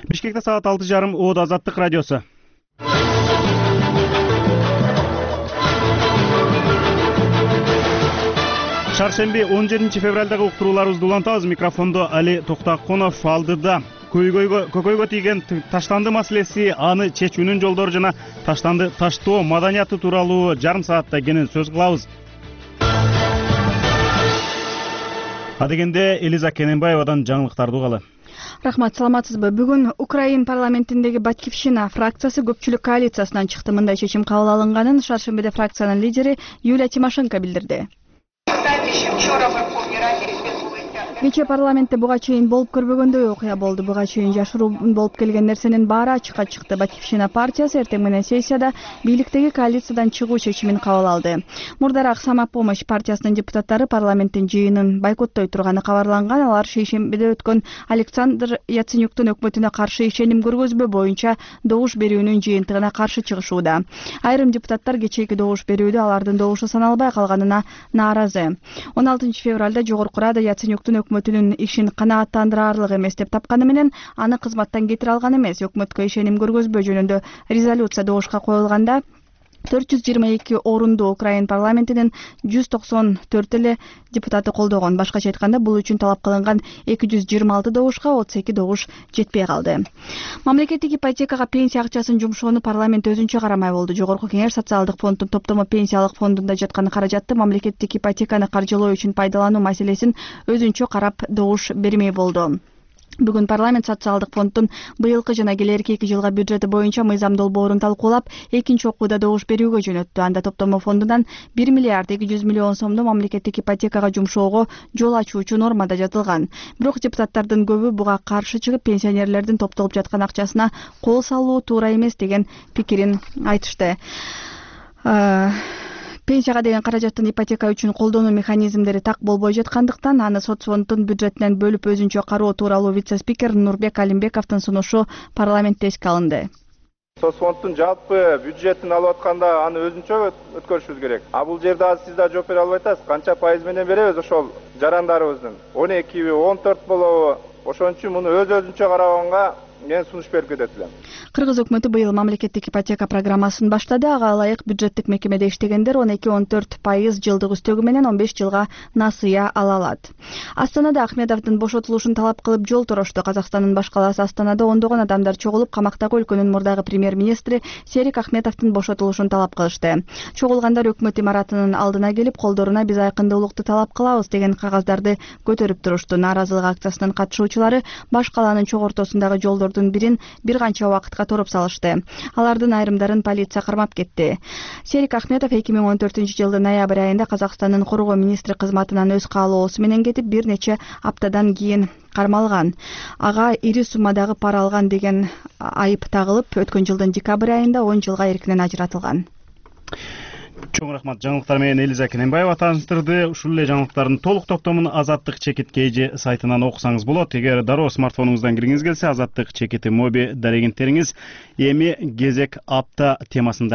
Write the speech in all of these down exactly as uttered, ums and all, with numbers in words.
Бишкекте саат алты жарым Оот Азаттык радиосу. Шаршемби он жетинчи февралдагы уктурууларыбызды улантабыз. Микрофондо Али Токтакунов, алдыда көйгөйгө көкөйгө тийген таштанды маселеси, аны чечүүнүн жолдору жана таштанды таштоо маданияты тууралуу жарым саатта кенен сөз кылабыз. Адегенде Элиза Кененбаевадан жаңылыктарды угалы. Рахмат, саламатсызбы? Бүгүн Украин парламентиндеги Батькивщина фракциясы көпчүлүк коалициясынан чыкты. Мындай чечим кабыл алынганын шаршембиде фракциянын лидери Юлия Тимошенко билдирди. Кечээ парламентте буга чейин болуп көрбөгөндөй окуя болду. Буга чейин жашыруу болуп келген нерсенин баары ачыкка чыкты. Батькивщина партиясы эртең менен сессияда бийликтеги коалициядан чыгуу чечимин кабыл алды. Мурдараак Самопомощь партиясынын депутаттары парламенттин жыйынын бойкоттой турганы кабарланган. Алар шейшембиде өткөн Александр Яценюктун өкмөтүнө каршы ишеним көргөзбөө боюнча добуш берүүнүн жыйынтыгына каршы чыгышууда. Айрым депутаттар кечээки добуш берүүдө алардын добушу саналбай калганына нааразы. он алтынчы февралда Жогорку Рада Яценюктун өкмөтүнүн ишин канааттандыраарлык эмес деп тапканы менен аны кызматтан кетире алган эмес. Өкмөткө ишеним көргөзбөө жөнүндө резолюция добушка коюлганда төрт жүз жыйырма эки орунду Украин парламентинин жүз токсон төрт эле депутаты колдогон. Башкача айтканда, бул үчүн талап кылынган эки жүз жыйырма алты добушка отуз эки добуш жетпей калды. Мамлекеттик ипотекага пенсия акчасын жумшоону парламент өзүнчө карамай болду. Жогорку кеңеш социалдык фонддун топтомо пенсиялык фондунда жаткан каражатты мамлекеттик ипотеканы каржылоо үчүн пайдалануу маселесин өзүнчө карап добуш бермей болду. Бүгүн парламент социалдык фонддун быйылкы жана келерки эки жылга бюджети боюнча мыйзам долбоорун талкуулап, экинчи окууда добуш берүүгө жөнөттү. Анда топтомо фондунан бир миллиард эки жүз миллион сомду мамлекеттик ипотекага жумшоого жол ачуучу нормада жатылган. Бирок депутаттардын көбү буга каршы чыгып, пенсионерлердин топтолуп жаткан акчасына кол салуу туура эмес деген пикирин айтышты. Пенсияга деген каражаттын ипотека үчүн колдонуу механизмдери так болбой жаткандыктан, аны соцфонддун бюджетинен бөлүп өзүнчө кароо тууралуу вице-спикер Нурбек Алимбековдун сунушу парламентте эске алынды. Соцфонддун жалпы бюджетин алып атканда аны өзүнчө өткөрүшүбүз керек. А бул жерде азыр сиз да жооп бере албай атасыз. Канча пайыз менен беребиз ошол жарандарыбыздын? он экиби, он төрт болобу? Ошон үчүн муну өз өзүнчө караганга мен сунуш берип кетет элем. Кыргыз өкмөтү быйыл мамлекеттик ипотека программасын баштады. Ага ылайык бюджеттик мекемеде иштегендер он эки он төрт пайыз жылдык үстөгү менен он беш жылга насыя ала алат. Астанада Ахмедовдун бошотулушун талап кылып жол торошту. Казакстандын баш калаасы Астанада ондогон адамдар чогулуп, камактагы өлкөнүн мурдагы премьер-министри Серик Ахмедовдун бошотулушун талап кылышты. Чогулгандар өкмөт имаратынын алдына келип, колдоруна "Биз айкындуулукту талап кылабыз" деген кагаздарды көтөрүп турушту. Нааразылык акциясынын катышуучулары баш калаанын чок ортосундагы жолдордун бирин бир канча убакытка торуп салышты. Алардын айрымдарын полиция кармап кетти. Серик Ахмедов эки миң он төртүнчү жылдын ноябрь айында Казакстандын коргоо министри кызматынан өз каалоосу менен кетип, бир нече аптадан кийин кармалган. Ага ири суммадагы пара алган деген айып тагылып, өткөн жылдын декабрь айында он жылга эркинен ажыратылган. Чоң рахмат. Жаңылыктар менен Элиза Кененбаева таныштырды. Ушул эле жаңылыктардын толук топтомун Азаттык чекит кейжи сайтынан окусаңыз болот. Эгер дароо смартфонуңуздан киргиңиз келсе, Азаттык чекити моби дарегенттериңиз эми кезек апта темасында.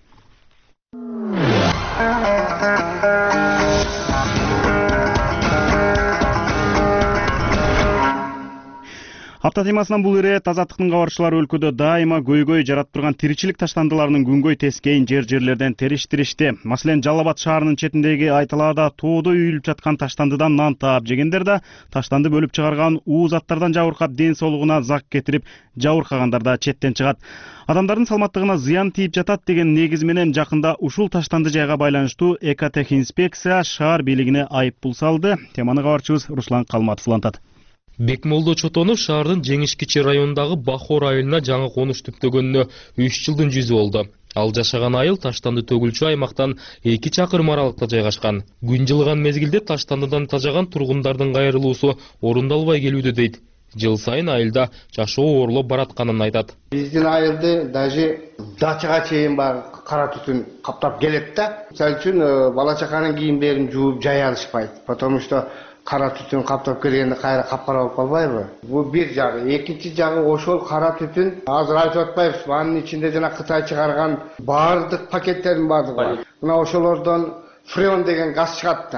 Апта темасынан бул ирет Азаттыктын кабарчылары өлкөдө дайыма көйгөй жаратып турган тиричилик таштандыларынын күнгөй тескейин жер-жерлерден териштиришти. Маселен, Жалал Абад шаарынын четиндеги Айталаада тоодо үйүлүп жаткан таштандыдан нан таап жегендер да, таштанды бөлүп чыгарган уу заттардан жабыркап ден соолугуна зак кетирип, жабыркагандар да четтен чыгат. Адамдардын саламаттыгына зыян тийип жатат деген негиз менен жакында ушул таштанды жайга байланыштуу экотехинспекция шаар бийлигине айыппул салды. Теманы кабарчыбыз Руслан Калматов улантат. Бекмолдо Чотонов шаардын Жеңиш кичи районундагы Бахор айылына жаңы конуш түптөгөнүнө үч жылдын жүзү болду. Ал жашаган айыл таштанды төгүлчү аймактан эки чакырым аралыкта жайгашкан. Күн жылыган мезгилде таштандыдан тажаган тургундардын кайрылуусу орундалбай келүүдө дейт. Жыл сайын айылда жашоо оорлоп баратканын айтат. Биздин айылды даже дачага чейин бар кара түтүн каптап келет да. Мисалы үчүн бала чаканын кийимдерин жууп жая алышпайт. Потому что кара түтүн каптап келгенде кайра капкара болуп калбайбы? Бул бир жагы. Экинчи жагы ошол кара түтүн азыр айтып атпайбыз. Анын ичинде жана Кытай чыгарган баардык пакеттердин баардыгы бар. Мына ошолордон фреон деген газ чыгат да.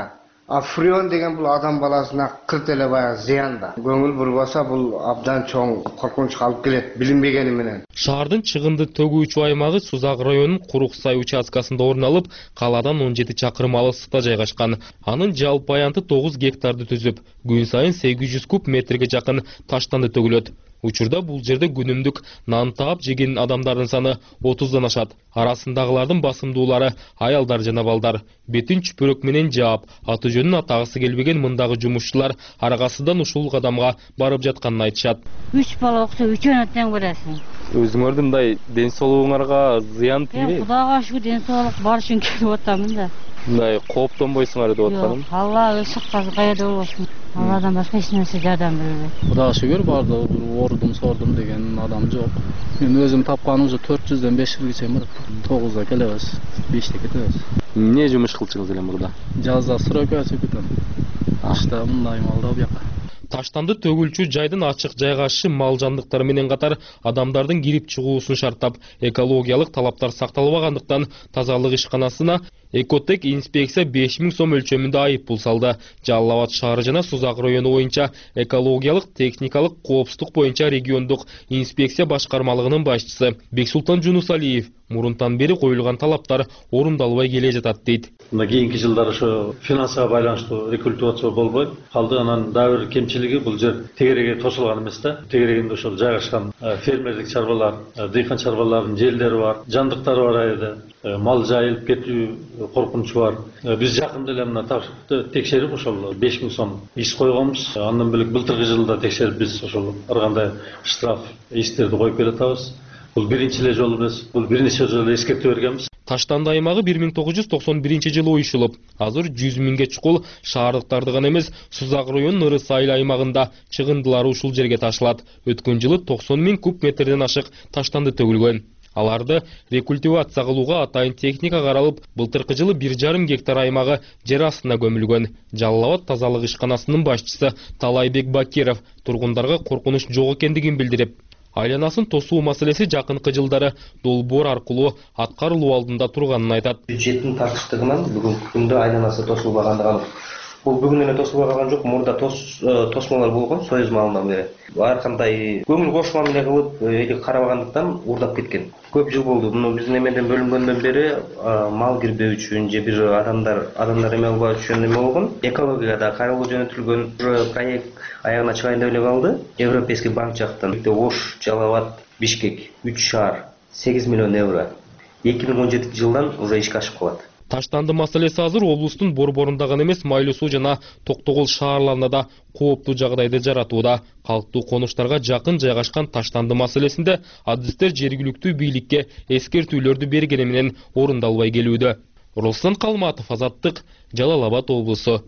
А фреон деген бул адам баласына кырт эле баягы зыян да. Көңүл бурбаса бул абдан чоң коркунучка алып келет билинбегени менен. Шаардын чыгынды төгүүчү аймагы Сузак районунун Курук Сай участкасында орун алып, калаадан он жети чакырым алыстыкта жайгашкан. Анын жалпы аянты тогуз гектарды түзүп, күн сайын сегиз жүз куб метрге жакын таштанды төгүлөт. Учурда бул жерде күнүмдүк нан таап жеген адамдардын саны отуздан ашат. Арасындагылардын басымдуулары аялдар жана балдар. Бетин чүпөрөк менен жаап, аты жөнүн атагысы келбеген мындагы жумушчулар аргасыдан ушул кадамга барып жатканын айтышат. Үч бала окуса үчөөнө тең көрөсүң. Өзүңөрдүн мындай ден соолугуңарга зыян тийбейби? Кудайга шүгүр ден соолук бар үчүн келип атамын да. Мындай кооптонбойсуңар деп атканым. Алла ышыккан кайда болбосун. Алладан башка эч нерсе жардам бербейт. Кудайга шүгүр бардыгы бир ордум сордум деген адам жок. Мен өзүм тапканым уже төрт жүздөн беш жылга чейин бар. тогузда келебиз, беште кетебиз. Эмне жумуш кылчыңыз эле мурда? Жазда стройка чекитем. Кышта мындай малда бияка. Таштанды төгүлчү жайдын ачык жайгашышы мал жандыктары менен катар адамдардын кирип чыгуусун шарттап, экологиялык талаптар сакталбагандыктан тазалык ишканасына Экотек инспекция беш миң сом өлчөмүндө айып пул салды. Жалал Абад шаары жана Сузак району боюнча экологиялык техникалык коопсуздук боюнча региондук инспекция башкармалыгынын башчысы Бексултан Жунусалиев мурунтан бери коюлган талаптар орундалбай келе жатат дейт. Мына кийинки жылдары ошо финансыга байланыштуу рекультивация болбой калды. Анан дагы бир кемчилиги бул жер тегереге тосулган эмес да. Тегерегинде ошол жайгашкан фермерлик чарбалар, дыйкан чарбаларынын жерлери бар, жандыктары бар айда. Мал жайылып кетүү коркунучу бар. Биз жакында эле мына текшерип ошол беш миң сом иш койгонбуз. Андан бөлөк былтыркы жылда текшерип биз ошол ар кандай штраф иштерди коюп келатабыз. Бул биринчи эле жолу эмес, бул бир нече жолу эскертүү бергенбиз. Таштанды аймагы бир миң тогуз жүз токсон биринчи жылы уюшулуп, азыр жүз миңге чукул шаардыктарды гана эмес, Сузак районунун Ырыс айыл аймагында чыгындылары ушул жерге ташылат. Өткөн жылы токсон миң куб метрден ашык таштанды төгүлгөн. Аларды рекультивация кылууга атайын техника каралып, былтыркы жылы бир жарым гектар аймагы жер астына көмүлгөн. Жалал Абад тазалык ишканасынын башчысы Талайбек Бакиров тургундарга коркунуч жок экендигин билдирип, айланасын тосуу маселеси жакынкы жылдары долбоор аркылуу аткарылуу алдында турганын айтат. Бюджеттин тартыштыгынан бүгүнкү күндө айланасы тосулбагандыгы бул бүгүн эле тосулбай калган жок, мурда тосмолор болгон союз малынан бери. Ар кандай көңүл кошма менен кылып, эли карабагандыктан урдап кеткен. Көп жыл болду. Муну биздин эмеден бөлүнгөндөн бери мал кирбөө үчүн же бир адамдар адамдар эме албаш үчүн эме болгон. Экологияда каралуу жөнөтүлгөн проект аягына чыгайын деп эле калды. Европейский банк жактан Ош, Жалал Абад, Бишкек үч шаар сегиз миллион евро эки миң он жетинчи жылдан уже ишке ашып калат. Таштанды маселеси азыр облустун Борборунда гана эмес, Майлуу суу жана Токтогул шаарларында да кооптуу жагдайды жаратууда. Калктуу конуштарга жакын жайгашкан таштанды маселесинде адистер жергиликтүү бийликке эскертүүлөрдү бергени менен орундалбай келүүдө. Руслан Калматов, Азаттык, Жалал Абад облусу.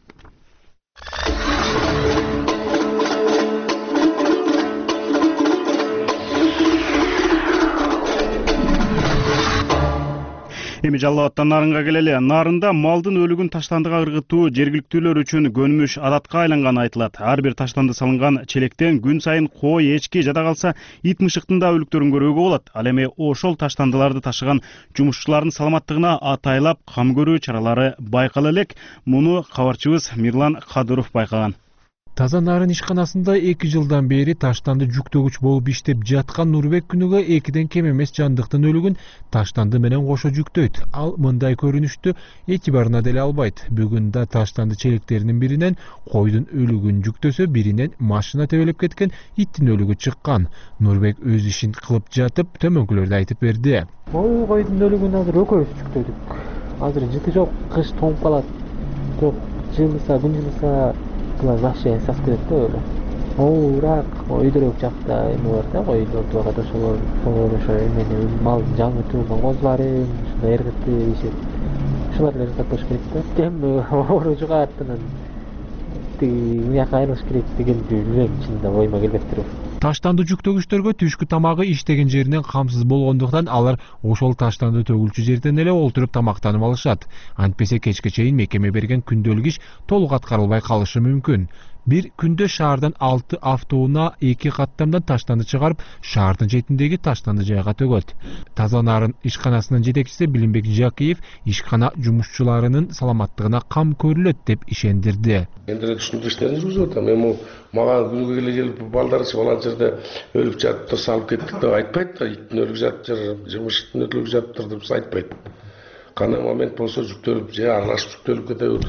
Эми Жалал Абадтан Нарынга келели. Нарында малдын өлүгүн таштандыга ыргытуу жергиликтүүлөр үчүн көнүмүш адатка айланганы айтылат. Ар бир таштанды салынган челектен күн сайын кой, эчки жада калса ит мышыктын да өлүктөрүн көрүүгө болот. Ал эми ошол таштандыларды ташыган жумушчулардын саламаттыгына атайлап кам көрүү чаралары байкала элек. Муну кабарчыбыз Мирлан Кадыров байкаган. Таза нарын ишканасында эки жылдан бери таштанды жүктөгүч болуп иштеп жаткан Нурбек күнүгө экиден кем эмес жандыктын өлүгүн таштанды менен кошо жүктөйт. Ал мындай көрүнүштү этибарына деле албайт. Бүгүн да таштанды челектеринин биринен койдун өлүгүн жүктөсө, биринен машина тебелеп кеткен иттин өлүгү чыккан. Нурбек өз ишин кылып жатып төмөнкүлөрдү айтып берди. Ой, койдун өлүгүн азыр экөөбүз жүктөдүк. Азыр жыты жок, кыш тоңуп калат. Жок, жылыса, күн жылыса кылар вообще сас кетет да эле. Оорак, өйдөрөк жакта эме бар да, койлорду багат ошолор, ошолор ошо эмени мал жаңы туулган козуларын, ушундай эргитти ишет. Ушулар эле жасап керек да. Эми оору жугааттан тиги мыяка айрылыш керек деген жүрөк ичинде ойма келбей туруп. Таштанды жүктөгүчтөргө түшкү тамагы иштеген жеринен камсыз болгондуктан алар ошол таштанды төгүлчү жерден эле олтуруп тамактанып алышат. Антпесе кечке чейин мекеме берген күндөлүк иш толук аткарылбай калышы мүмкүн. Бир күндө шаардан алты автоунаа эки каттамдан таштанды чыгарып, шаардын четиндеги таштанды жайга төгөт. Таза нарын ишканасынын жетекчиси Билимбек Жакиев ишкана жумушчуларынын саламаттыгына кам көрүлөт деп ишендирди. Эндире түшүндүрүү иштерин жүргүзүп атам. Эми мага күнүгө келе келип балдар балан жерде өлүп жатып салып кеттик деп айтпайт да. Иттин өлүп жатып, жумуштун өлүп жатыптыр деп айтпайт. Кандай момент болсо жүктөлүп же аралашып жүктөлүп кетебиз.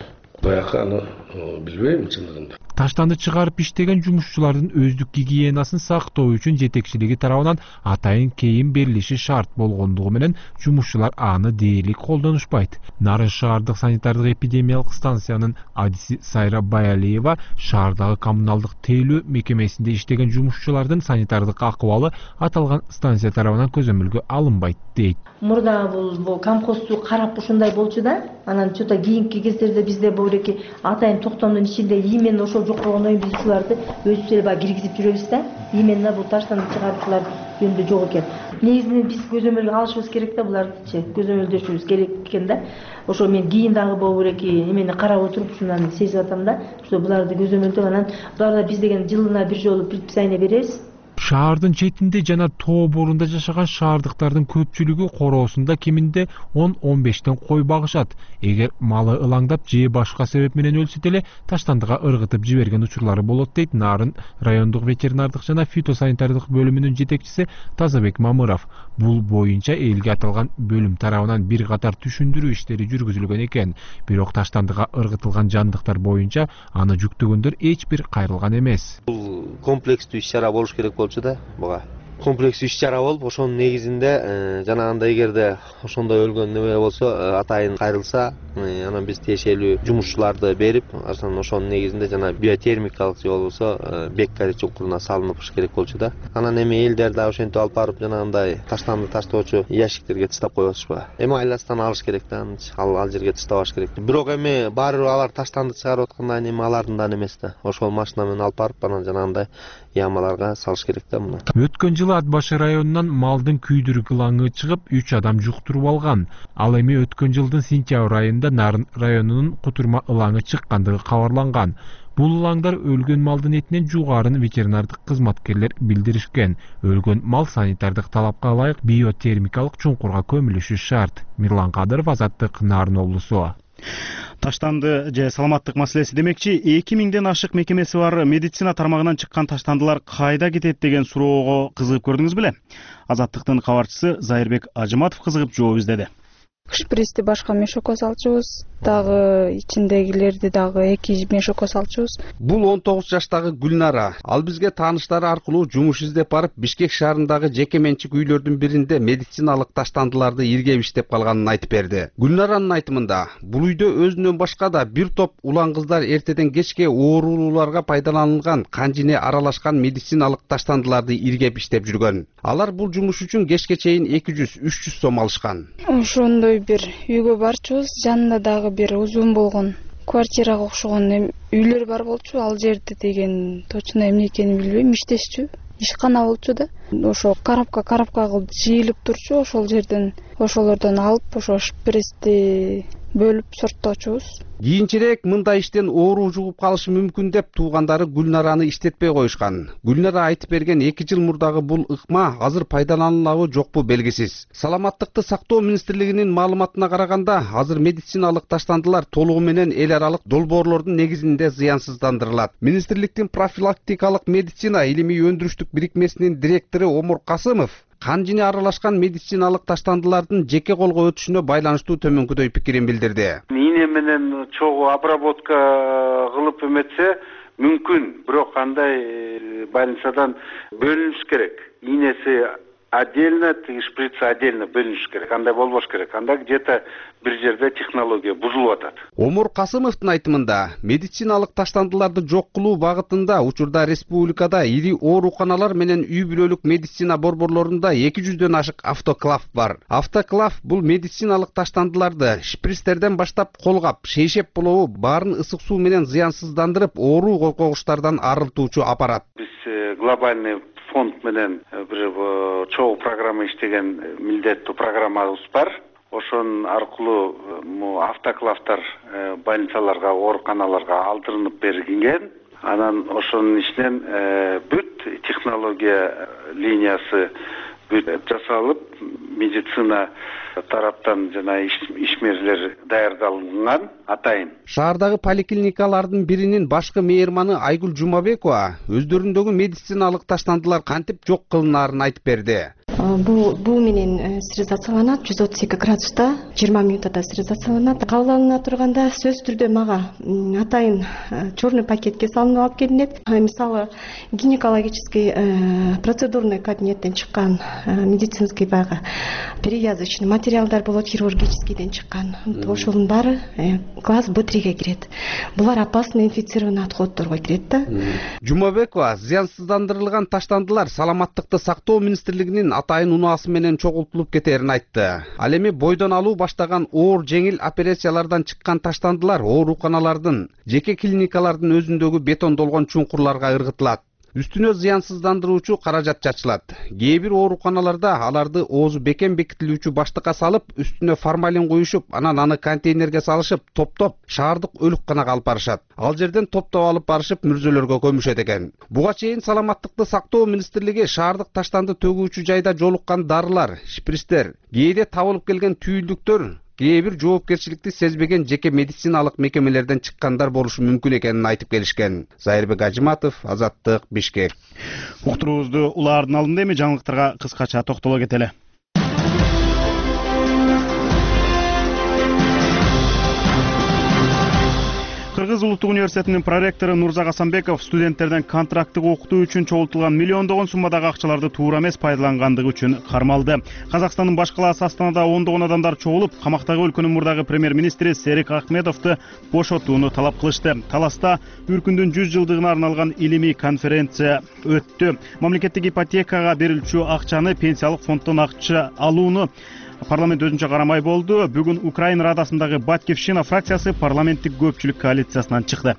Баягы аны билбейм чындыгында. Таштанды чыгарып иштеген жумушчулардын өздүк гигиенасын сактоо үчүн жетекчилиги тарабынан атайын кийим берилиши шарт болгондугу менен жумушчулар аны дээрлик колдонушпайт. Нарын шаардык санитардык эпидемиялык станциянын адиси Сайра Баялиева шаардагы коммуналдык тейлөө мекемесинде иштеген жумушчулардын санитардык акыбалы аталган станция тарабынан көзөмөлгө алынбайт дейт. Мурда бул камкосту карап ушундай болчу да, анан чота кийинки кездерде бизде бөлеки атайын токтомдун ичинде именно ошол жок болгондон кийин биз ушуларды өзүбүз эле баягы киргизип жүрөбүз да. Именно бул таштанды чыгаруучулар жөнүндө жок экен. Негизинен биз көзөмөлгө алышыбыз керек да, булардычы көзөмөлдөшүбүз керек экен да. Ошо мен кийин дагы болбойт эмени карап отуруп ушундан сезип атам да. Ошо буларды көзөмөлдөп анан буларда биз деген жылына бир жолу предписание беребиз. Шаардын четинде жана тоо борунда жашаган шаардыктардын көпчүлүгү короосунда кеминде он он бештен кой багышат. Эгер малы ылаңдап же башка себеп менен өлсө деле таштандыга ыргытып жиберген учурлары болот дейт Нарын райондук ветеринардык жана фитосанитардык бөлүмүнүн жетекчиси Тазабек Мамыров. Бул боюнча элге аталган бөлүм тарабынан бир катар түшүндүрүү иштери жүргүзүлгөн экен. Бирок таштандыга ыргытылган жандыктар боюнча аны жүктөгөндөр эч бир кайрылган эмес. Бул комплекстүү иш-чара болуш керек болчу да буга. Комплекстүү иш-чара болуп, ошонун негизинде жанагындай эгерде ошондой өлгөн неме болсо, атайын кайрылса, анан биз тиешелүү жумушчуларды берип, анан ошонун негизинде жана биотермикалык же болбосо беккари чуңкуруна салыныш керек болчу да. Анан эми элдер да ошентип алып барып жанагындай таштанды таштоочу ящиктерге таштап коюп атышпайбы? Эми айластан алыш керек да, ал ал жерге таштабаш керек. Бирок эми баары бир алар таштанды чыгарып аткандан кийин эми алардын да эмес да. Ошол машина менен алып барып анан жанагындай ямаларга салыш керек да муну. Өткөн жылы Ат башы районунан малдын күйдүрүк ылаңы чыгып, үч адам жуктуруп алган. Ал эми өткөн жылдын сентябрь айында Нарын районунун Кутурма ылаңы чыккандыгы кабарланган. Бул ылаңдар өлгөн малдын этинен жугарын ветеринардык кызматкерлер билдиришкен. Өлгөн мал санитардык талапка ылайык биотермикалык чуңкурга көмүлүшү шарт. Мирлан Кадыров, Азаттык, Нарын облусу. Таштанды же саламаттык маселеси демекчи, эки миңден ашык мекемеси бар медицина тармагынан чыккан таштандылар кайда кетет деген суроого кызыгып көрдүңүз беле? Азаттыктын кабарчысы Зайырбек Ажыматов кызыгып жооп издеди. Шприцти башка мешокко салчубуз, дагы ичиндегилерди дагы эки мешокко салчубуз. Бул он тогуз жаштагы Гүлнара. Ал бизге тааныштары аркылуу жумуш издеп барып, Бишкек шаарындагы жеке менчик үйлөрдүн биринде медициналык таштандыларды иргеп иштеп калганын айтып берди. Гүлнаранын айтымында, бул үйдө өзүнөн башка да бир топ улан кыздар эртеден кечке оорулууларга пайдаланылган канжине аралашкан медициналык таштандыларды иргеп иштеп жүргөн. Алар бул жумуш үчүн кечке чейин эки жүз үч жүз сом алышкан. Ошондой бир үйгө барчубуз, жанында дагы бир узун болгон квартирага окшогон үйлөр бар болчу. Ал жерде деген точно эмне экенин билбейм, иштешчү. Ишкана болчу да. Ошо карапка карапка кылып жыйылып турчу. Ошол жерден ошолордон алып, ошо шприцти бөлүп сортточубуз. Кийинчерээк мындай иштен оору жугуп калышы мүмкүн деп туугандары Гүлнараны иштетпей коюшкан. Гүлнара айтып берген эки жыл мурдагы бул ыкма азыр пайдаланылабы жокпу белгисиз. Саламаттыкты сактоо министрлигинин маалыматына караганда, азыр медициналык таштандылар толугу менен эл аралык долбоорлордун негизинде зыянсыздандырылат. Министрликтин профилактикалык медицина илимий өндүрүштүк бирикмесинин директору Омур Касымов канжине аралашкан медициналык таштандылардын жеке колго өтүшүнө байланыштуу төмөнкүдөй пикирин билдирди. Ийне менен чогуу обработка кылып эметсе мүмкүн, бирок андай больницадан бөлүнүш керек. Ийнеси отдельно, шприц отдельно бөлүнүш керек. Андай болбош керек. Анда где-то бир жерде технология бузулуп атат. Омур Касымовдун айтымында, медициналык таштандыларды жок кылуу багытында учурда республикада ири ооруканалар менен үй бүлөлүк медицина борборлорунда эки жүздөн ашык автоклав бар. Автоклав бул медициналык таштандыларды шприцтерден баштап колгап, шейшеп болобу баарын ысык суу менен зыянсыздандырып, оору коркогучтардан арылтуучу аппарат. Биз глобальный фонд менен бир чогуу программа иштеген милдеттүү программабыз бар. Ошон аркылуу автоклавдар больницаларга, ооруканаларга алдырынып берилген. Анан ошонун ичинен бүт технология линиясы бүт жасалып, медицина тараптан жана ишмерлер даярдалган атайын. Шаардагы поликлиникалардын биринин башкы мейирманы Айгүл Жумабекова өздөрүндөгү медициналык таштандылар кантип жок кылынаарын айтып берди. Бул буу менен стерилизацияланат жүз отуз эки градуста жыйырма минутада стерилизацияланат. Кабыл алына турганда сөзсүз түрдө мага атайын черный пакетке салынып алып келинет. Мисалы гинекологический процедурный кабинеттен чыккан медицинский баягы перевязочный материалдар болот, хирургическийден чыккан. Ошонун баары класс Б триге кирет. Булар опасный инфицированный отходдорго кирет да. Жумабекова зыянсыздандырылган таштандылар саламаттыкты сактоо министрлигинин атайын унаасы менен чогултулуп кетерин айтты. Ал эми бойдон алуу баштаган оор жеңил операциялардан чыккан таштандылар ооруканалардын, жеке клиникалардын өзүндөгү бетондолгон чуңкурларга ыргытылат. Үстүнө зыянсыздандыруучу каражат чачылат. Кээ бир ооруканаларда аларды оозу бекем бекитилүүчү баштыкка салып, үстүнө формалин куюшуп, анан аны контейнерге салышып, топтоп шаардык өлүкканага алып барышат. Ал жерден топтоп алып барышып, мүрзөлөргө көмүшөт экен. Буга чейин саламаттыкты сактоо министрлиги шаардык таштанды төгүүчү жайда жолуккан дарылар, шприцтер, кээде табылып келген түйүлдүктөр, кээ бир жоопкерчиликти сезбеген жеке медициналык мекемелерден чыккандар болушу мүмкүн экенин айтып келишкен. Зайырбек Ажыматов, Азаттык, Бишкек. Уктуруубузду улаардын алдында эми жаңылыктарга кыскача токтоло кетели. Кыргыз улуттук университетинин проректору Нурзак Асанбеков студенттерден контракттык окутуу үчүн чогултулган миллиондогон суммадагы акчаларды туура эмес пайдалангандыгы үчүн кармалды. Казакстандын баш калаасы Астанада ондогон адамдар чогулуп, камактагы өлкөнүн мурдагы премьер-министри Серик Ахмедовду бошотууну талап кылышты. Таласта Үркүндүн жүз жылдыгына арналган илимий конференция өттү. Мамлекеттик ипотекага берилчү акчаны пенсиялык фонддон акча алууну парламент өзүнчө карамай болду. Бүгүн Украина Радасындагы Батькивщина фракциясы парламенттик көпчүлүк коалициясынан чыкты.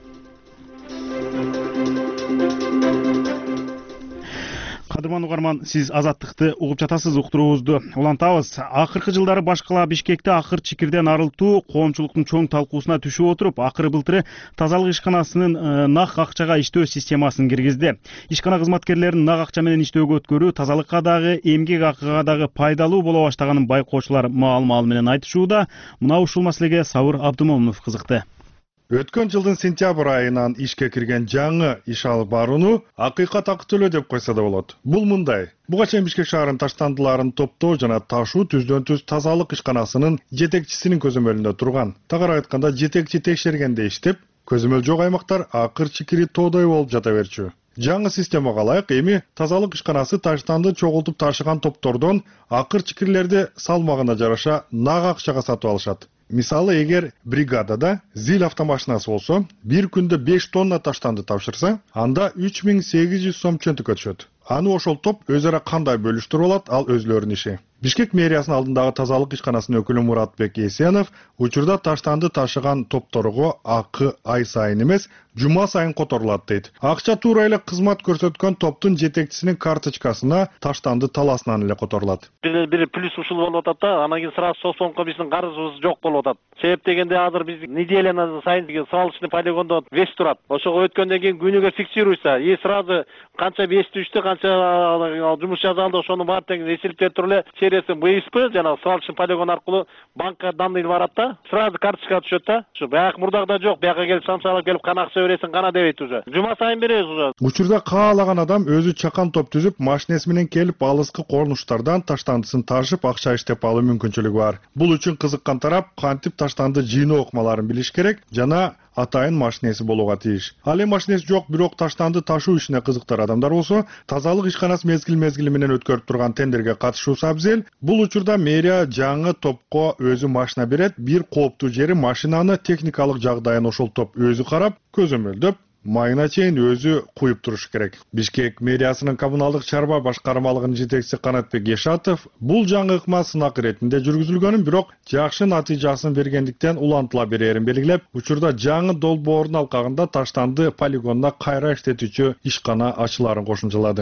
Кадырман угарман, сиз Азаттыкты угуп жатасыз. Уктуруубузду улантабыз. Акыркы жылдары баш кала Бишкекте акыр чикирден арылтуу коомчулуктун чоң талкуусуна түшүп отуруп, акыры былтыры тазалык ишканасынын нак акчага иштөө системасын киргизди. Ишкана кызматкерлерин нак акча менен иштөөгө өткөрүү тазалыкка дагы, эмгек акыга дагы пайдалуу боло баштаганын байкоочулар маал-маал менен айтышууда. Мына ушул маселеге Сабыр Абдымомунов кызыкты. Өткөн жылдын сентябрь айынан ишке кирген жаңы иш алып барууну акыйкат акы төлөө деп койсо да болот. Бул мындай: буга чейин Бишкек шаарынын таштандыларын топтоо жана ташуу түздөн түз тазалык ишканасынын жетекчисинин көзөмөлүндө турган. Тагыраак айтканда, жетекчи текшергенде иштеп, көзөмөл жок аймактар акыр чикири тоодой болуп жата берчү. Жаңы системага ылайык эми тазалык ишканасы таштанды чогултуп ташыган топтордон акыр чикирлерди салмагына жараша нак акчага сатып алышат. Мисалы, эгер бригадада зил автомашинасы болсо, бир күндө беш тонна таштанды тапшырса, анда үч миң сегиз жүз сом чөнтүккө түшөт. Аны ошол топ өз ара кандай бөлүштүрүп алат, ал өзлөрүнүн иши. Бишкек мэриясынын алдындагы тазалык ишканасынын өкүлү Муратбек Эсенов учурда таштанды ташыган топторго акы ай сайын эмес, жума сайын которулат дейт. Акча туура эле кызмат көрсөткөн топтун жетекчисинин карточкасына таштанды таласынан эле которулат. Бир бир плюс ушул болуп атат да, анан кийин сразу соцфондко биздин карызыбыз жок болуп атат. Себеп дегенде азыр биз неделя сайын свалочный полигондо вес турат. Ошого өткөндөн кийин күнүгө фиксируйса, и сразу канча вес түштү, канча жумуш жасалды, ошону баары тең эсептеп туруп эле сериясын БСП жана свалочный полигон аркылуу банкка данный барат да, сразу карточкага түшөт да. Ушу баягы мурдагыда жок, бияка келип самсалап келип кана акча бересиң, кана дебейт уже. Жума сайын беребиз уже. Учурда каалаган адам өзү чакан топ түзүп, машинеси менен келип алыскы корнуштардан таштандысын ташып, акча иштеп алуу мүмкүнчүлүгү бар. Бул үчүн кызыккан тарап кантип таштанды жыйноо ыкмаларын билиш керек жана атайын машинеси болууга тийиш. Ал эми машинеси жок, бирок таштанды ташуу ишине кызыктар адамдар болсо, тазалык ишканасы мезгил-мезгили менен өткөрүп турган тендерге катышуусу абзел. Бул учурда мэрия жаңы топко өзү машина берет, бир кооптуу жери машинаны техникалык жагдайын ошол топ өзү карап, көзөмөлдөп, майына чейин өзү куюп туруш керек. Бишкек мэриясынын коммуналдык чарба башкармалыгынын жетекчиси Канатбек Ешатов бул жаңы ыкма сынак иретинде жүргүзүлгөнүн, бирок жакшы натыйжасын бергендиктен улантыла берерин белгилеп, учурда жаңы долбоордун алкагында таштанды полигонуна кайра иштетүүчү ишкана ачыларын кошумчалады.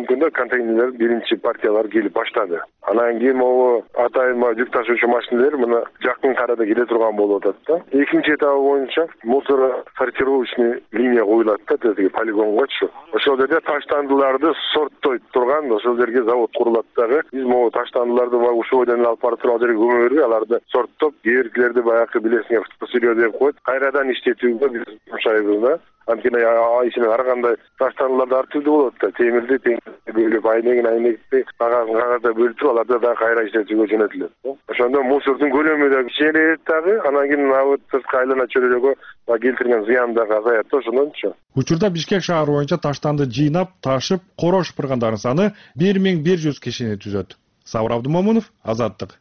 мүмкүндө контейнерлер биринчи партиялар келип баштады. Анан кийин могу атайын жүк ташуучу машиналар мына жакын арада келе турган болуп атат да. Экинчи этабы боюнча мусор сортировочный линия коюлат да, тиги полигонгочу. Ошол жерде таштандыларды сорттойт турган ошол жерге завод курулат дагы. Биз могу таштандыларды баягы ушул бойдон алып барып туруп ал жерге көмө бербей, аларды сорттоп, кээ биркилерди баягы билесиңер сырьё деп коет. Кайрадан иштетүүгө биз жумшайбыз да. Анткени ичинен ар кандай таштандыларды ар түрдүү болот да. Темирди бөлүп, айнегин айнекти кагазын кагазда бөлүп туруп, аларды дагы кайра иштетүүгө жөнөтүлөт. Ошондо мусордун көлөмү да кичейет дагы, анан кийин сырткы айлана чөйрөгө келтирген зыян дагы азаят да ошондончу. Учурда Бишкек шаары боюнча таштанды жыйнап, ташып, корош кыргандардын саны бир миң бир жүз кишини түзөт. Сабыр Абдумомунов, Азаттык.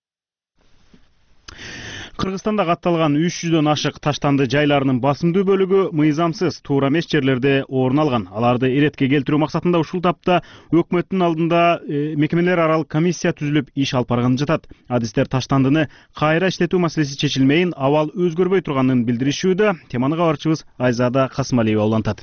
Кыргызстанда катталган үч жүздөн ашык таштанды жайларынын басымдуу бөлүгү мыйзамсыз туура эмес жерлерде орун алган. Аларды иретке келтирүү максатында ушул тапта өкмөттүн алдында э, мекемелер аралык комиссия түзүлүп иш алып барганы жатат. Адистер таштандыны кайра иштетүү маселеси чечилмейин, абал өзгөрбөй турганын билдиришүүдө. Теманы кабарчыбыз Айзада Касымалиева улантат.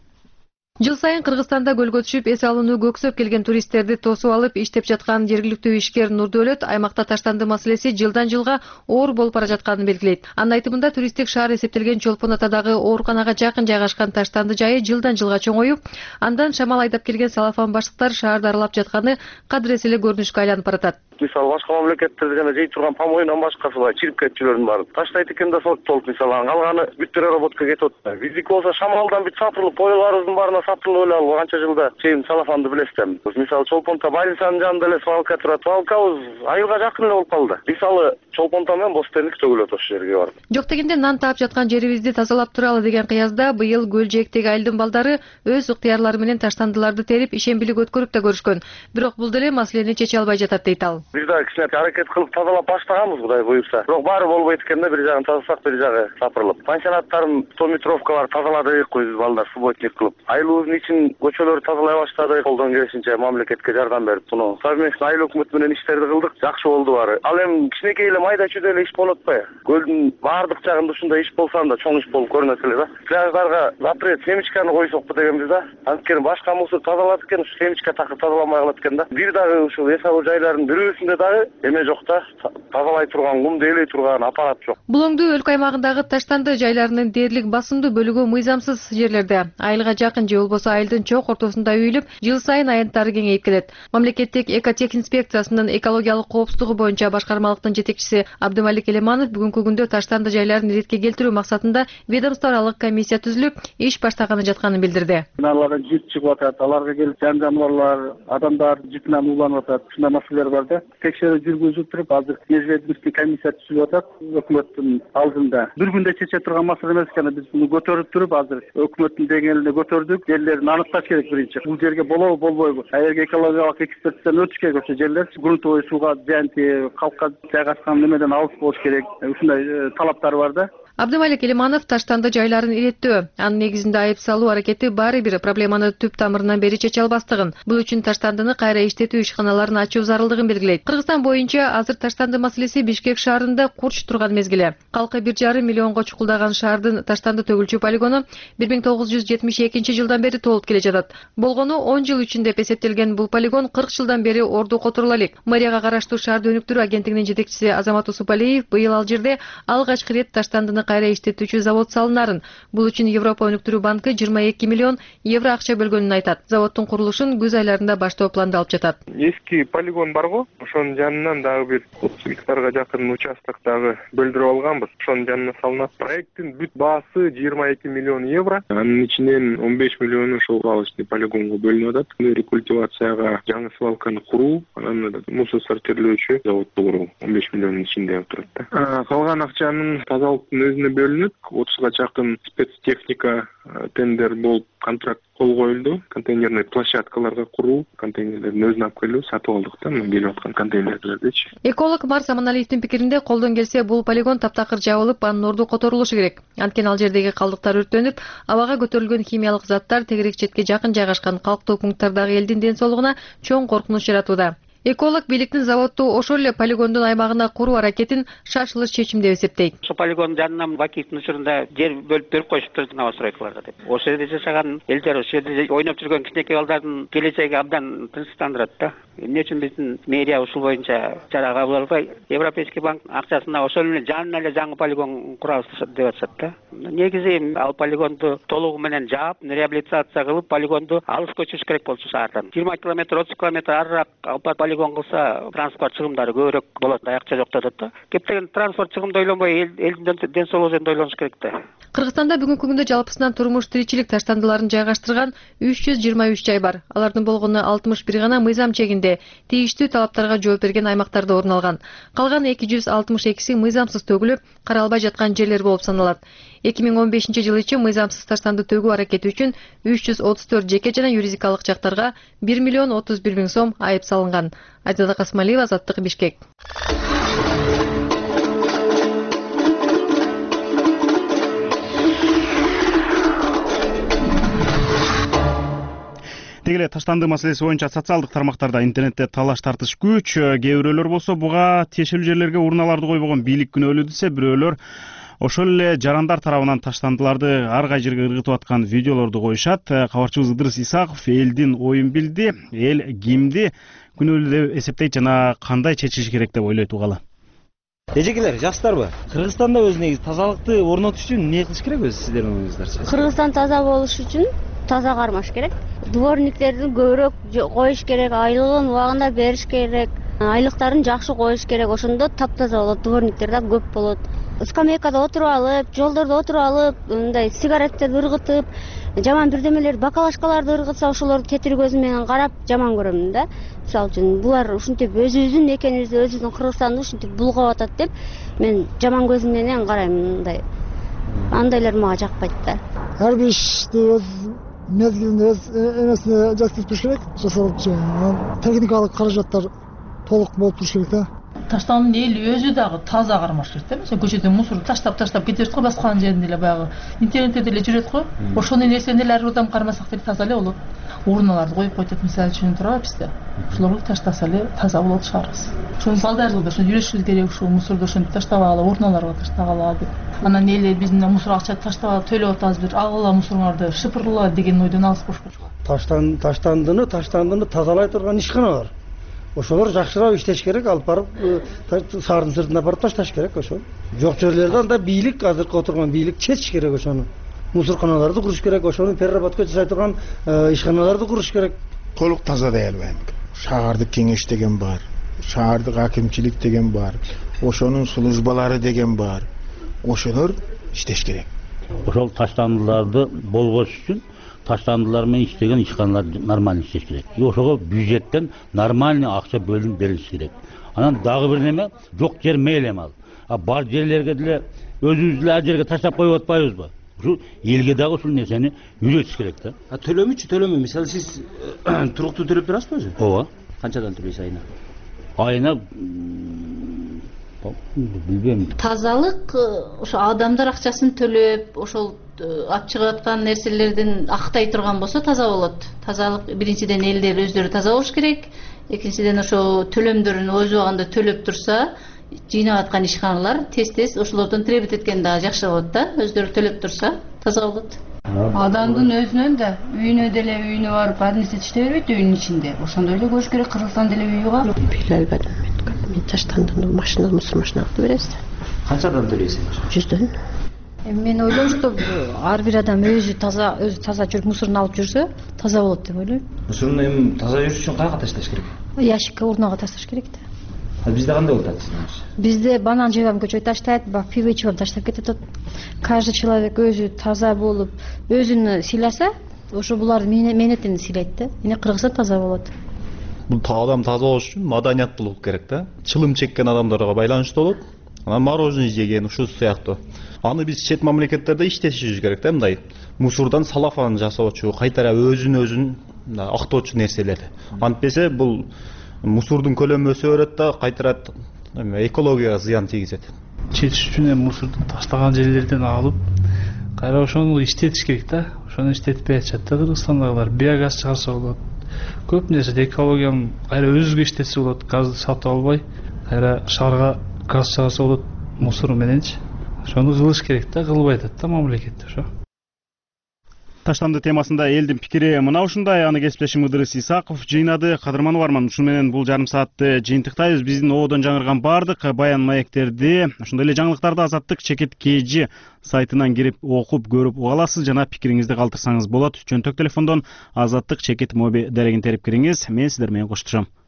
Жыл сайын Кыргызстанда көлгө түшүп эс алууну көксөп келген туристтерди тосуп алып иштеп жаткан жергиликтүү ишкер Нурдөөлөт аймакта таштанды маселеси жылдан жылга оор болуп бара жатканын белгилейт. Анын айтымында туристтик шаар эсептелген Чолпон Атадагы ооруканага жакын жайгашкан таштанды жайы жылдан жылга чоңоюп, андан шамал айдап келген салафан башыктар шаарды аралап жатканы кадыр эселе көрүнүшкө айланып баратат. Мисалы башка мамлекеттерде жана жей турган помойнан башкасы былай чирип кетчүлөрдүн баары таштайт экен да сорттолуп, мисалы калганы бүт переработка кетип атат. Биздики болсо шамалдан бүт сатылып, койларыбыздын баарына сатылып эле алып канча жылда чейин салафанды билесиздерби. Мисалы Чолпонто больницанын жанында эле свалка турат. Свалкабыз айылга жакын эле болуп калды. Мисалы Чолпонто менен Бостендик төгүлөт ошол жерге барып. Жок дегенде нан таап жаткан жерибизди тазалап туралы деген кыязда быйыл көл жээктеги айылдын балдары өз ыктыярлары менен таштандыларды терип ишембилик өткөрүп да көрүшкөн. Бирок бул деле маселени чече албай жатат дейт ал. Биз да кичине аракет кылып тазалап баштаганбыз, Кудай буйрса. Бирок баары болбойт экен да, бир жагын тазаласак, бир жагы сапырылып. Пансионаттарын, сто метровкалар тазаладык, биз балдар субботник кылып. Айылыбыздын ичин көчөлөрдү тазалай баштадык. Колдон келишинче мамлекетке жардам берип, буну совместно айыл өкмөтү менен иштерди кылдык. Жакшы болду баары. Ал эми кичинекей эле майда чүйдө эле иш болуп атпайбы? Көлдүн баардык жагында ушундай иш болсо анда чоң иш болуп көрүнөт эле да. Пляждарга запрет семечканы койсокпу дегенбиз да. Анткени башка мусор тазалат экен, ушу семечка такыр тазаламай калат экен да. Бир дагы ушул эс алуу жайларынын бирөөсүндө дагы эме жок да. Тазалай турган, кумду ээлей турган аппарат жок. Булоңдуу өлкө аймагындагы таштанды жайларынын дээрлик басымдуу бөлүгү мыйзамсыз жерлерде. Айылга жакын же болбосо айылдын чок ортосунда үйүлүп, жыл сайын аянттары кеңейип келет. Мамлекеттик экотехинспекциясынын экологиялык коопсуздугу боюнча башкармалыктын жетекчиси Абдымалик Элеманов бүгүнкү күндө таштанды жайларын иретке келтирүү максатында ведомство аралык комиссия түзүлүп, иш баштаганы жатканын билдирди. Алардан жыт чыгып атат, аларга келип жан жаныбарлар, адамдар жытынан ууланып атат. Ушундай маселелер бар да. Текшерүү жүргүзүп туруп, азыр межведомственный комиссия түзүлүп атат өкмөттүн алдында. Бир күндө чече турган маселе эмес экен, биз буну көтөрүп туруп, азыр өкмөттүн деңгээлине көтөрдүк. Жерлерин аныкташ керек биринчи. Бул жерге болобу, болбойбу? Эгер экологиялык экспертизадан өтүш керек болсо жерлер грунтовый сууга зыянты, калкка жайгашкан немеден алыс болуш керек. Ушундай талаптар бар да. Абдымалик Элеманов таштанды жайларын иреттөө, анын негизинде айып салуу аракети баары бир проблеманы түп тамырынан бери чече албастыгын, бул үчүн таштандыны кайра иштетүү ишканаларын ачуу зарылдыгын белгилейт. Кыргызстан боюнча азыр таштанды маселеси Бишкек шаарында курч турган мезгили. Калкы бир жарым миллионго чукулдаган шаардын таштанды төгүлчү полигону бир миң тогуз жүз жетимиш экинчи жылдан бери толуп келе жатат. Болгону он жыл үчүн деп эсептелген бул полигон кырк жылдан бери орду которула элек. Мэрияга караштуу шаарды өнүктүрүү агенттигинин жетекчиси Азамат Усупалиев быйыл ал жерде алгачкы ирет таштандыны кайра иштетүүчү завод салынарын. Бул үчүн Европа өнүктүрүү банкы жыйырма эки миллион евро акча бөлгөнүн айтат. Заводдун курулушун күз айларында баштоо пландалып жатат. Эски полигон барго, ошонун жанынан дагы бир отуз гектарга жакын участок дагы бөлдүрүп алганбыз. Ошонун жанына салынат. Проекттин бүт баасы жыйырма эки миллион евро. Анын ичинен он беш миллиону ошол свалочный полигонго бөлүнүп атат. Рекультивацияга жаңы свалканы куруу, анан мусор сортирлөөчү заводду куруу он беш миллиондун ичинде турат да. Калган акчанын тазалыктын өзүнө бөлүнөт. отузга жакын спецтехника тендер болуп контракт кол коюлду. Контейнерный площадкаларга куруу, контейнерлердин өзүн алып келүү сатып алдык да, мына келип аткан контейнерлердичи. Эколог Марс Аманалиевдин пикиринде колдон келсе бул полигон таптакыр жабылып, анын орду которулушу керек. Анткени ал жердеги калдыктар өрттөнүп, абага көтөрүлгөн химиялык заттар тегерек четке жакын жайгашкан калктуу пункттардагы элдин ден соолугуна чоң коркунуч жаратууда. Эколог бийликтин заводду ошол эле полигондун аймагына куруу аракетин шашылыш чечим деп эсептейт. Ошол полигондун жанынан Бакиевдин учурунда жер бөлүп берип коюшуптур новостройкаларга деп. Ошол жерде жашаган элдер, ошол жерде ойноп жүргөн кичинекей балдардын келечеги абдан тынчтандырат да. Эмне үчүн биздин мэрия ушул боюнча чара кабыл албай, Европейский банк акчасына ошол эле жанына эле жаңы полигон курабыз деп атышат да. Негизи ал полигонду толугу менен жаап, реабилитация кылып, полигонду алыс көчүрүш керек болчу шаардан. жыйырма километр, отуз километр арыраак алып полигон кылса, транспорт чыгымдары көбүрөөк болот, акча жоктот да. Кептеген транспорт чыгымды ойлонбой, элдин ден соолугу жөнүндө ойлонуш керек да. Кыргызстанда бүгүнкү күндө жалпысынан турмуш тиричилик таштандыларын жайгаштырган үч жүз жыйырма үч жай бар. Алардын болгону алтымыш бир гана мыйзам чегинде тийиштүү талаптарга жооп берген аймактарда орун алган. Калган эки жүз алтымыш экиси мыйзамсыз төгүлүп, каралбай жаткан жерлер болуп саналат. эки миң он бешинчи жылы ичи мыйзамсыз таштанды төгүү аракети үчүн үч жүз отуз төрт жеке жана юридикалык жактарга бир миллион отуз бир миң сом айып салынган. Айзада Касмалиева, Азаттык, Бишкек. Деги эле таштанды маселеси боюнча социалдык тармактарда, интернетте талаш тартыш күч. Кээ бирөөлөр болсо буга тиешелүү жерлерге урналарды койбогон бийлик күнөөлүү десе, бирөөлөр ошол эле жарандар тарабынан таштандыларды ар кай жерге ыргытып аткан видеолорду коюшат. Кабарчыбыз Ыдырыс Исаков элдин оюн билди. Эл кимди күнөөлүү деп эсептейт жана кандай чечилиш керек деп ойлойт угалы. Эжекелер, жакшытарбы? Кыргызстанда өз негизи тазалыкты орнотуш үчүн эмне кылыш керек өзү сиздердин оюңуздарчы? Кыргызстан таза болуш үчүн таза кармаш керек. Дворниктердин көбүрөөк коюш керек, айлыгын убагында бериш керек, айлыктарын жакшы коюш керек. Ошондо таптаза болот, дворниктер да көп болот. Скамейкада отуруп алып, жолдордо отуруп алып, мындай сигареттерди ыргытып, жаман бирдемелер, бакалашкаларды ыргытса, ошолорду тетир көзү менен карап жаман көрөм да. Мисалы үчүн булар ушинтип өзүбүздүн экенибизди, өзүбүздүн Кыргызстанды ушинтип булгап атат деп мен жаман көзүм менен карайм мындай. Андайлар мага жакпайт да. Ар бир ишти өз мезгилинде, өз эмесине жасап туруш керек, жасалып жүргөн. Техникалык каражаттар толук болуп туруш керек да. Таштандын эли өзү дагы таза кармаш керек да. Мисалы көчөдө мусорду таштап-таштап кетебиз го, баскан жеринде эле баягы интернетте деле жүрөт го. Ошону нерсени эле ар адам кармасак деле таза эле болот. Урналарды коюп койтот, мисалы үчүн турабы бизде. Ошолорду таштаса эле таза болот шаарыбыз. Ошону балдарыбыз ошону үйрөтүшүбүз керек, ушул мусорду ошентип таштабагыла, урналарга таштагыла деп. Анан эле биз мына мусор акча таштабай төлөп атабыз, бир алгыла мусоруңарды шыпырла деген ойдон алыс болушпу. Таштан таштандыны, таштандыны тазалай турган ишкана бар. Ошолор жакшыраак иштеш керек, алып барып шаардын сыртына барып ташташ керек ошол. Жок жерлерде анда бийлик, азыркы отурган бийлик чечиш керек ошону. Мусорканаларды куруш керек, ошону переработка жасай турган ишканаларды куруш керек. Толук таза дей албайм. Шаардык кеңеш деген бар, шаардык акимчилик деген бар, ошонун службалары деген бар. Ошолор иштеш керек. Ошол таштандыларды болгош үчүн таштандылар менен иштеген ишканалар нормально иштеш керек. И ошого бюджеттен нормальный акча бөлүнүп берилиш керек. Анан дагы бир неме, жок жер мейли ал. А бар жерлерге деле өзүбүз деле ар жерге таштап коюп атпайбызбы? Ушу элге дагы ушул нерсени үйрөтүш керек да. А төлөмүчү, төлөмө. Мисалы сиз туруктуу төлөп турасызбы өзү? Ооба. Канчадан төлөйсүз айына? Айына билбейм. Тазалык ошо адамдар акчасын төлөп, ошол ап чыгып аткан нерселердин актай турган болсо таза болот. Тазалык биринчиден элдер өздөрү таза болуш керек. Экинчиден ошо төлөмдөрүн өз убагында төлөп турса, жыйнап аткан ишканалар тез-тез ошолордон требут эткен дагы жакшы болот да. Өздөрү төлөп турса, таза болот. Адамдын өзүнөн да үйүнө деле үйүнө барып ар нерсе иштей бербейт үйүнүн ичинде. Ошондой эле көрүш керек. Кыргызстанда деле үйү бар. Биле албадым мен. Мен таштандым, машина, мусор машинасы бересиз. Канчадан төлөйсүз? жүздөн. Мен ойлойм, что ар бир адам өзү таза, өзү таза жүрүп мусорун алып жүрсө, таза болот деп ойлойм. Мусорун эми таза жүрүш үчүн каяка ташташ керек? Ящикке, урнага ташташ керек да. А бизде кандай болуп атат? Бизде банан жеп көчөй таштайт, бак пиво ичип таштап кетет. Каждый человек өзү таза болуп, өзүн сыйласа, ошо булардын мээнетин сыйлайт да. Эне Кыргызстан таза болот. Бул адам таза болуш үчүн маданият болуш керек да. Чылым чеккен адамдарга байланыштуу болот. Анан мороженое жеген ушул сыяктуу. Аны биз чет мамлекеттерде иштетишибиз керек да, мындай мусордон салафан жасоочу, кайтара өзүн өзүн актоочу нерселерди. Антпесе бул мусордун көлөмү өсө берет да, кайтара экологияга зыян тийгизет. Чечиш үчүн мусорду таштаган жерлерден алып, кайра ошону иштетиш керек да. Ошону иштетпей атышат да Кыргызстандагылар. Биогаз чыгарса болот. көп нерсе экологиянын кайра өзүгө иштетсе болот, газды сатып албай кайра шаарга газ чыгарса болот мусор мененчи. Ошону кылыш керек да, кылбай атат да мамлекет ошо. Таштанды темасында элдин пикири мына ушундай. Аны кесиптешим Ыдырыс Исаков жыйнады. Кадырман Уарман, ушун менен бул жарым саатты жыйынтыктайбыз. Биздин ободон жаңырган баардык баян маектерди, ошондой эле жаңылыктарды Азаттык чекит kg сайтынан кирип окуп көрүп уга аласыз жана пикириңизди калтырсаңыз болот. Чөнтөк телефондон Азаттык чекит моби дерегин терип кириңиз. Мен сиздер менен коштошом.